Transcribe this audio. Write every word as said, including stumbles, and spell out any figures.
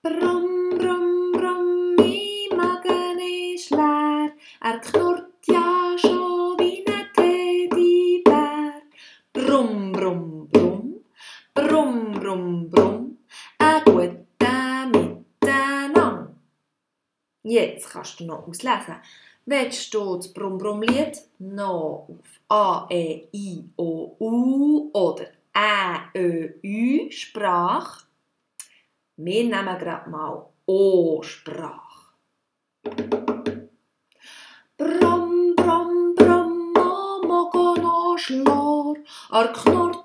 Brumm, brumm, brumm, mein Magen ist leer. Er knurrt ja schon wie ein Teddybär. Brumm, brumm, brumm, brumm, brumm, brumm, ein guter Miteinander. Jetzt kannst du noch auslesen. Willst du das Brumm-Brumm-Lied noch auf A, E, I, O, U oder Ä, Ö, Ü Sprache? Wir nehmen gerade mal O-Sprache. Brumm, brumm, brumm, Mama kann noch schlafen. Er knurrt